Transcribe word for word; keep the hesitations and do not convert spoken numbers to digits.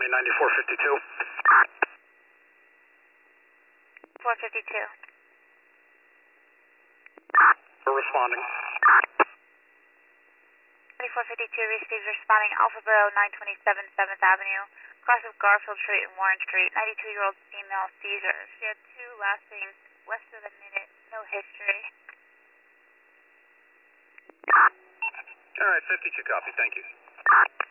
me ninety-four fifty-two. four fifty-two. We're responding. ninety-four fifty-two received responding Alpha Bravo nine twenty-seven seventh Avenue, cross of Garfield Street and Warren Street, ninety-two-year-old female seizure. She had two lasting less than a minute, no history. All right, fifty-two copy, thank you.